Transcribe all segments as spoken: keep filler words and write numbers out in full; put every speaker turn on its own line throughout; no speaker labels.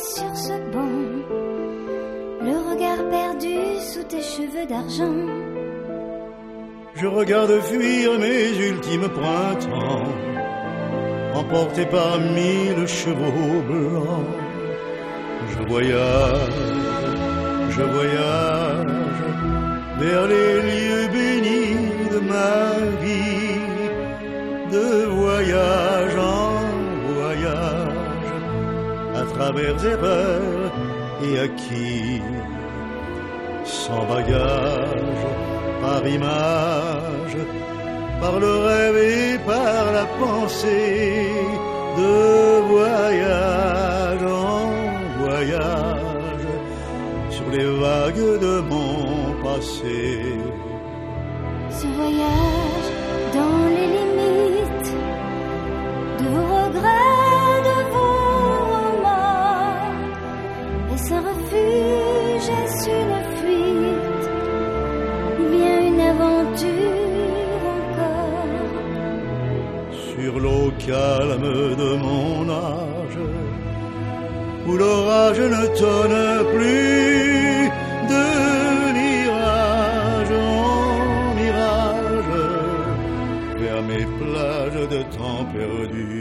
sur ce banc, le regard perdu sous tes cheveux d'argent.
Je regarde fuir mes ultimes printemps, emporté par mille chevaux blancs. Je voyage, je voyage vers les lieux bénis de ma vie, de voyage en voyage, à travers erreurs et acquis, sans bagage, par image, par le rêve et par la pensée, de voyage en voyage, sur les vagues de mon passé.
Ce voyage dans les limites de vos regrets, de vos remords, est-ce un refuge, est-ce une fuite, ou bien une aventure encore?
Sur l'eau calme de mon âge, où l'orage ne tonne plus, de mirage en mirage, vers mes plages de temps perdu.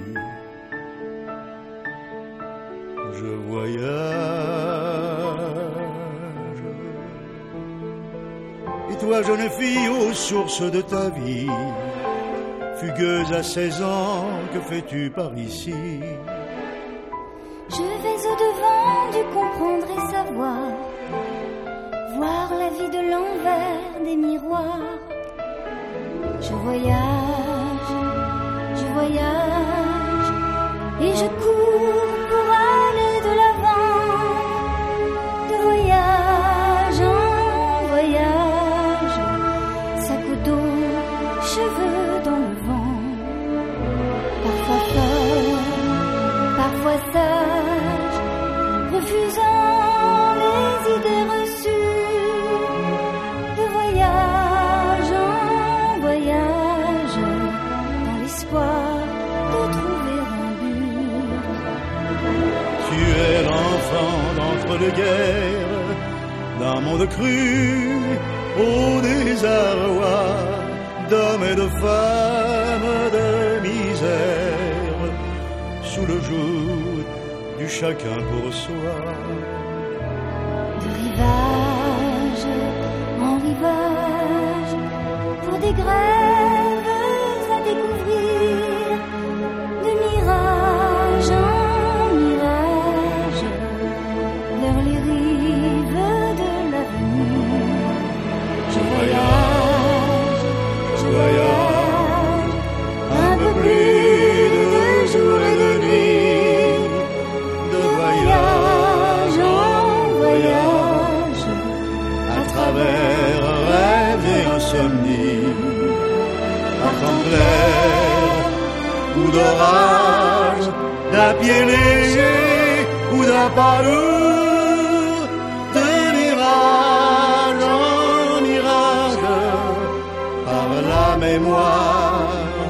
Je voyage. Et toi, jeune fille, aux sources de ta vie, fugueuse à seize ans, que fais-tu par ici?
Je vais au-devant du comprendre et savoir, voir la vie de l'envers des miroirs. Je voyage, je voyage, et je cours pour aller de l'avant. De voyage en voyage, sac au dos, cheveux dans le vent. Parfois folle, parfois sage, refusant les idées reçues. De voyage en voyage, dans l'espoir de trouver un but.
Tu es l'enfant d'entre-deux-guerres, d'un monde cru au désarroi, d'hommes et de femmes de misère, sous le joug du chacun pour soi.
De rivage en rivage, pour des grèves à découvrir, de mirage en mirage, vers les rives de l'avenir. Je voyage, je voyage, un peu plus de jour et de nuit,
De voyage
en voyage,
à travers rêve et insomnie, par temps clair ou d'orage, d'un pied léger ou d'un pas lourd, de mirage en mirage, par la mémoire